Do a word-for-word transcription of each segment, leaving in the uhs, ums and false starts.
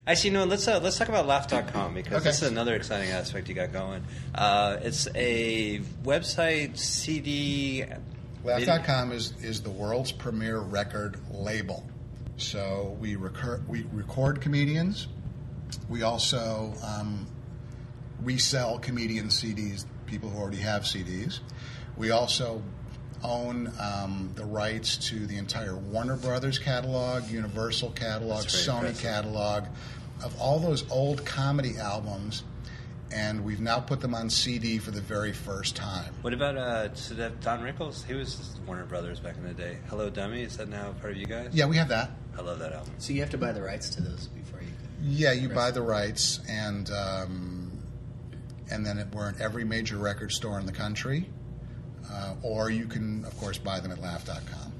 Actually, no. Let's uh, let's talk about laugh dot com because Okay. this is another exciting aspect you got going. Uh, it's a website C D. laugh dot com is, is the world's premier record label. So we recur, we record comedians. We also um, resell comedian C Ds, people who already have C Ds. We also own um, the rights to the entire Warner Brothers catalog, Universal catalog, That's Sony very impressive. catalog, of all those old comedy albums, and we've now put them on C D for the very first time. What about uh, so that Don Rickles? He was Warner Brothers back in the day. Hello, Dummy. Is that now part of you guys? Yeah, we have that. I love that album. So you have to buy the rights to those before you can. Yeah, you buy the rights, and um, and then it, we're in every major record store in the country, uh, or you can, of course, buy them at laugh dot com.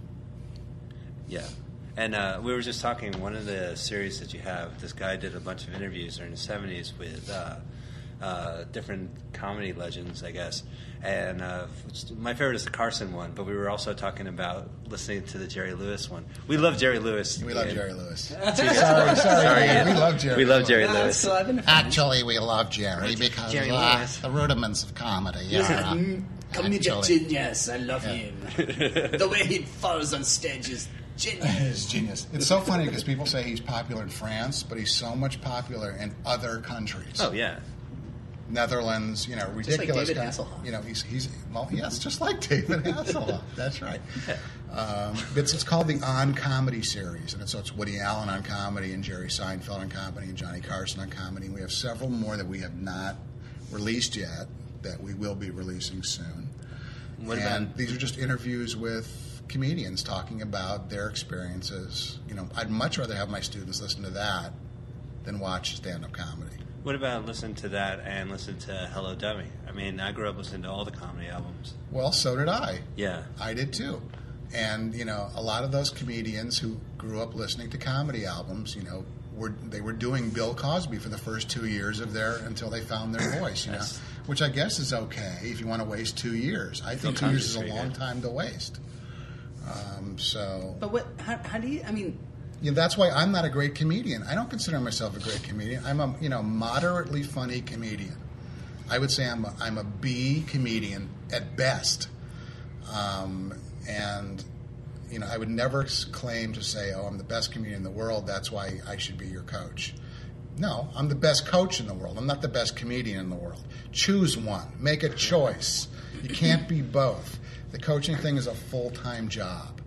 Yeah. And uh, we were just talking, one of the series that you have, this guy did a bunch of interviews during the seventies with uh, uh, different comedy legends, I guess. And uh, my favorite is the Carson one, but we were also talking about listening to the Jerry Lewis one. We love Jerry Lewis. We love And- Jerry Lewis. Sorry, sorry, sorry. We love Jerry. We love Jerry Uh, Lewis. so I've been a fan. Actually, we love Jerry because Jerry uh, Lewis. the rudiments of comedy. Yes, are, uh, mm, comedian actually- genius. I love Yeah. him. The way he falls on stage is genius. It's genius. It's so funny because people say he's popular in France, but he's so much popular in other countries. Oh, yeah. Netherlands, you know, like ridiculous. David guy. Hasselhoff. You know, he's he's well, yes, just like David Hasselhoff. That's right. Um, it's it's called the On Comedy series, and it's, so it's Woody Allen on comedy, and Jerry Seinfeld on comedy, and Johnny Carson on comedy. We have several more that we have not released yet that we will be releasing soon. What and about- these are just interviews with comedians talking about their experiences. You know, I'd much rather have my students listen to that than watch stand-up comedy. What about listen to that and listen to Hello, Dummy? I mean, I grew up listening to all the comedy albums. Well, so did I. Yeah. I did too. And, you know, a lot of those comedians who grew up listening to comedy albums, you know, were they were doing Bill Cosby for the first two years of their, until they found their voice, you know, Yes. which I guess is okay if you want to waste two years. I think Bill two years Cosby's is a pretty long good. time to waste. Um, so, But what? How, how do you? I mean, yeah, that's why I'm not a great comedian. I don't consider myself a great comedian. I'm a, you know, moderately funny comedian. I would say I'm a, I'm a B comedian at best. Um, and, you know, I would never s- claim to say, oh, I'm the best comedian in the world, that's why I should be your coach. No, I'm the best coach in the world. I'm not the best comedian in the world. Choose one. Make a choice. You can't be both. The coaching thing is a full-time job.